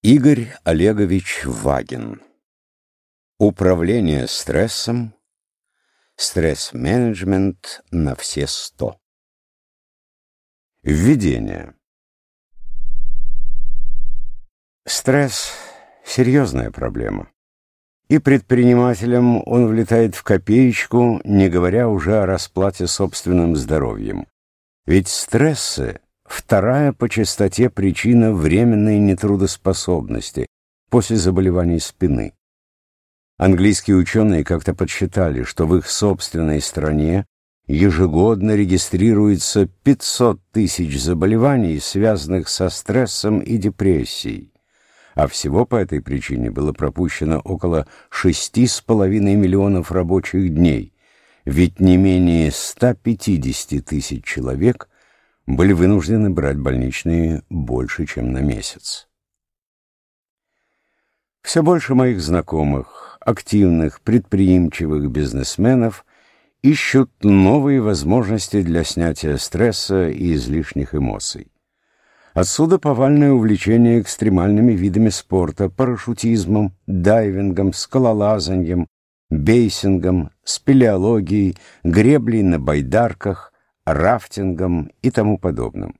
Игорь Олегович Вагин. Управление стрессом. Стресс-менеджмент на все 100. Введение. Стресс — серьезная проблема. И предпринимателям он влетает в копеечку, не говоря уже о расплате собственным здоровьем. Ведь стрессы — вторая по частоте причина временной нетрудоспособности после заболеваний спины. Английские ученые как-то подсчитали, что в их собственной стране ежегодно регистрируется 500 тысяч заболеваний, связанных со стрессом и депрессией. А всего по этой причине было пропущено около 6,5 миллионов рабочих дней, ведь не менее 150 тысяч человек были вынуждены брать больничные больше, чем на месяц. Все больше моих знакомых, активных, предприимчивых бизнесменов ищут новые возможности для снятия стресса и излишних эмоций. Отсюда повальное увлечение экстремальными видами спорта, парашютизмом, дайвингом, скалолазаньем, бейсингом, спелеологией, греблей на байдарках, рафтингом и тому подобным.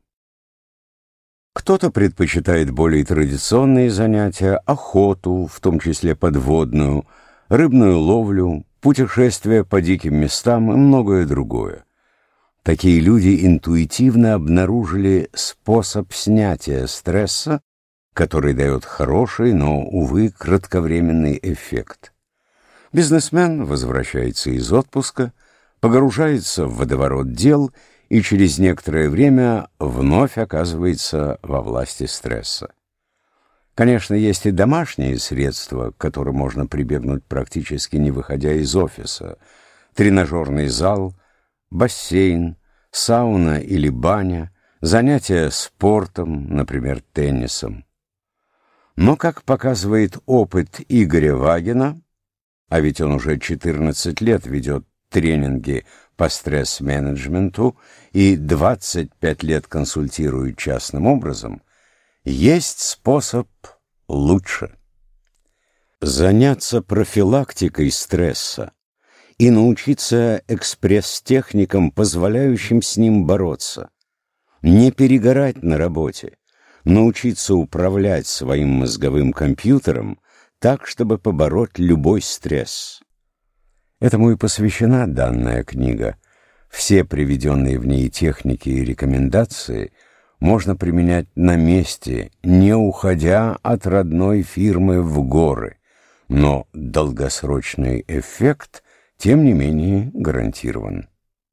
Кто-то предпочитает более традиционные занятия, охоту, в том числе подводную, рыбную ловлю, путешествия по диким местам и многое другое. Такие люди интуитивно обнаружили способ снятия стресса, который дает хороший, но, увы, кратковременный эффект. Бизнесмен возвращается из отпуска, погружается в водоворот дел и через некоторое время вновь оказывается во власти стресса. Конечно, есть и домашние средства, к которым можно прибегнуть практически не выходя из офиса. Тренажерный зал, бассейн, сауна или баня, занятия спортом, например, теннисом. Но, как показывает опыт Игоря Вагина, а ведь он уже 14 лет ведет тренинги по стресс-менеджменту и 25 лет консультирует частным образом, есть способ лучше. Заняться профилактикой стресса и научиться экспресс-техникам, позволяющим с ним бороться. Не перегорать на работе, научиться управлять своим мозговым компьютером так, чтобы побороть любой стресс. Этому и посвящена данная книга. Все приведенные в ней техники и рекомендации можно применять на месте, не уходя от родной фирмы в горы, но долгосрочный эффект, тем не менее, гарантирован.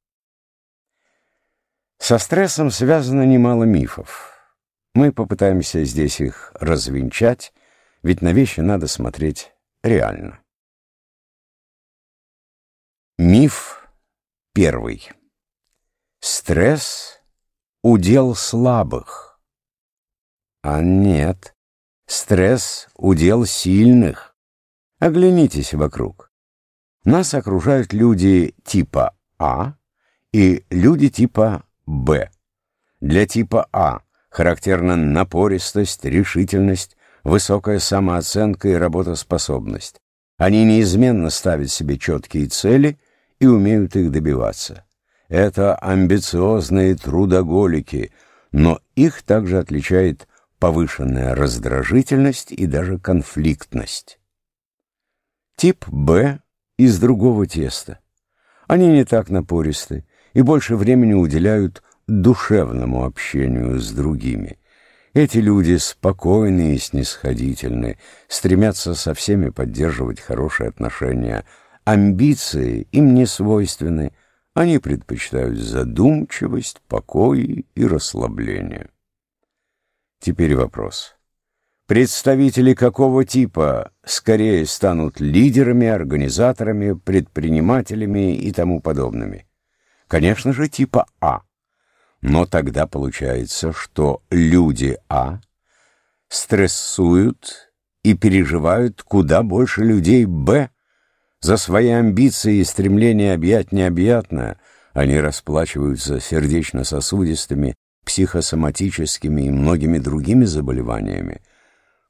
Со стрессом связано немало мифов. Мы попытаемся здесь их развенчать, ведь на вещи надо смотреть реально. Миф первый. Стресс — удел слабых. А нет, стресс — удел сильных. Оглянитесь вокруг. Нас окружают люди типа А и люди типа Б. Для типа А характерна напористость, решительность, высокая самооценка и работоспособность. Они неизменно ставят себе четкие цели и умеют их добиваться. Это амбициозные трудоголики, но их также отличает повышенная раздражительность и даже конфликтность. Тип Б из другого теста. Они не так напористы и больше времени уделяют душевному общению с другими. Эти люди спокойны и снисходительны, стремятся со всеми поддерживать хорошие отношения. Амбиции им не свойственны, они предпочитают задумчивость, покой и расслабление. Теперь вопрос. Представители какого типа скорее станут лидерами, организаторами, предпринимателями и тому подобными? Конечно же, типа А. Но тогда получается, что люди А стрессуют и переживают куда больше людей Б. За свои амбиции и стремление объять необъятное они расплачиваются сердечно-сосудистыми, психосоматическими и многими другими заболеваниями.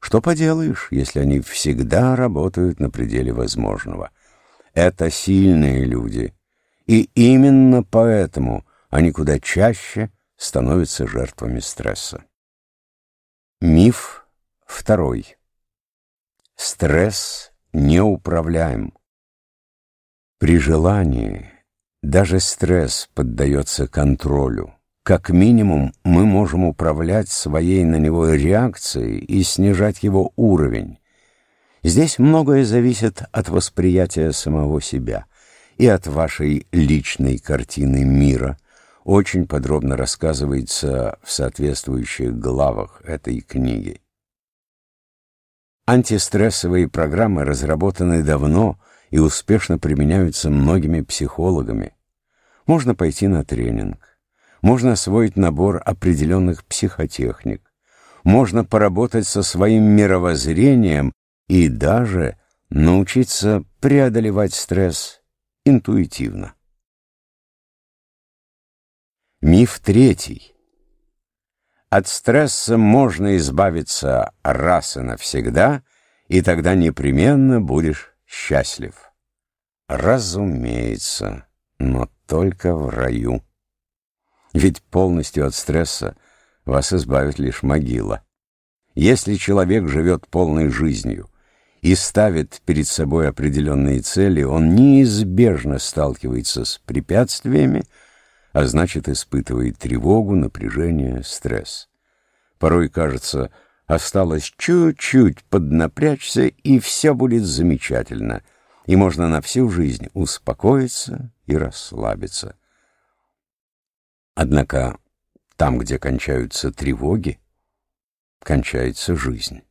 Что поделаешь, если они всегда работают на пределе возможного? Это сильные люди, и именно поэтому они куда чаще становятся жертвами стресса. Миф второй. Стресс неуправляем. При желании даже стресс поддается контролю. Как минимум, мы можем управлять своей на него реакцией и снижать его уровень. Здесь многое зависит от восприятия самого себя и от вашей личной картины мира. Очень подробно рассказывается в соответствующих главах этой книги. Антистрессовые программы разработаны давно и успешно применяются многими психологами. Можно пойти на тренинг, можно освоить набор определенных психотехник, можно поработать со своим мировоззрением и даже научиться преодолевать стресс интуитивно. Миф третий. От стресса можно избавиться раз и навсегда, и тогда непременно будешь счастлив. Разумеется, но только в раю. Ведь полностью от стресса вас избавит лишь могила. Если человек живет полной жизнью и ставит перед собой определенные цели, он неизбежно сталкивается с препятствиями, а значит, испытывает тревогу, напряжение, стресс. Порой кажется, осталось чуть-чуть поднапрячься, и все будет замечательно, и можно на всю жизнь успокоиться и расслабиться. Однако там, где кончаются тревоги, кончается жизнь.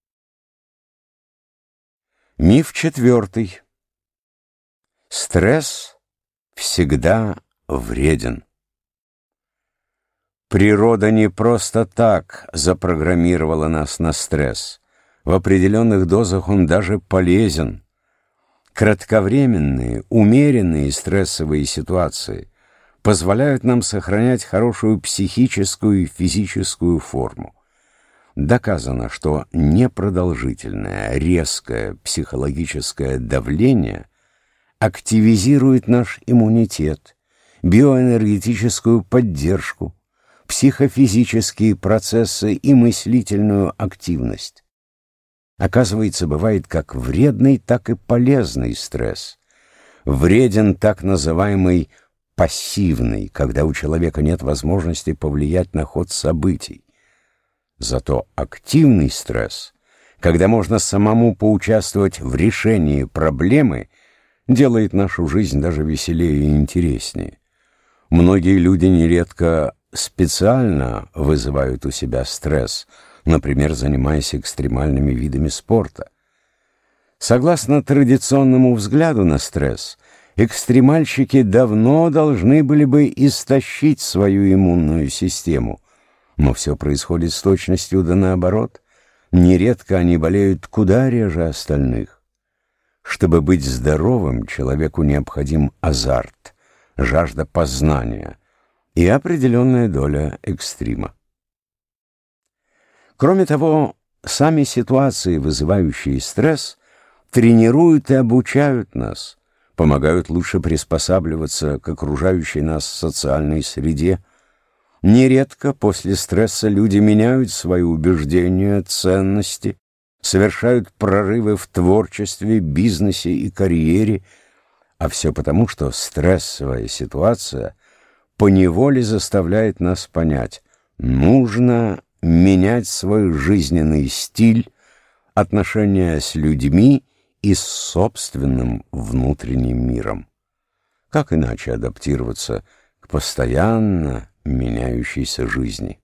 Миф четвертый. Стресс всегда вреден. Природа не просто так запрограммировала нас на стресс. В определенных дозах он даже полезен. Кратковременные, умеренные стрессовые ситуации позволяют нам сохранять хорошую психическую и физическую форму. Доказано, что непродолжительное, резкое психологическое давление активизирует наш иммунитет, биоэнергетическую поддержку, психофизические процессы и мыслительную активность. Оказывается, бывает как вредный, так и полезный стресс. Вреден так называемый пассивный, когда у человека нет возможности повлиять на ход событий. Зато активный стресс, когда можно самому поучаствовать в решении проблемы, делает нашу жизнь даже веселее и интереснее. Многие люди нередко специально вызывают у себя стресс, например, занимаясь экстремальными видами спорта. Согласно традиционному взгляду на стресс, экстремальщики давно должны были бы истощить свою иммунную систему, но все происходит с точностью да наоборот. Нередко они болеют куда реже остальных. Чтобы быть здоровым, человеку необходим азарт, жажда познания и определенная доля экстрима. Кроме того, сами ситуации, вызывающие стресс, тренируют и обучают нас, помогают лучше приспосабливаться к окружающей нас социальной среде. Нередко после стресса люди меняют свои убеждения, ценности, совершают прорывы в творчестве, бизнесе и карьере, а все потому, что стрессовая ситуация поневоле заставляет нас понять: нужно менять свой жизненный стиль, отношения с людьми и с собственным внутренним миром. Как иначе адаптироваться к постоянно меняющейся жизни?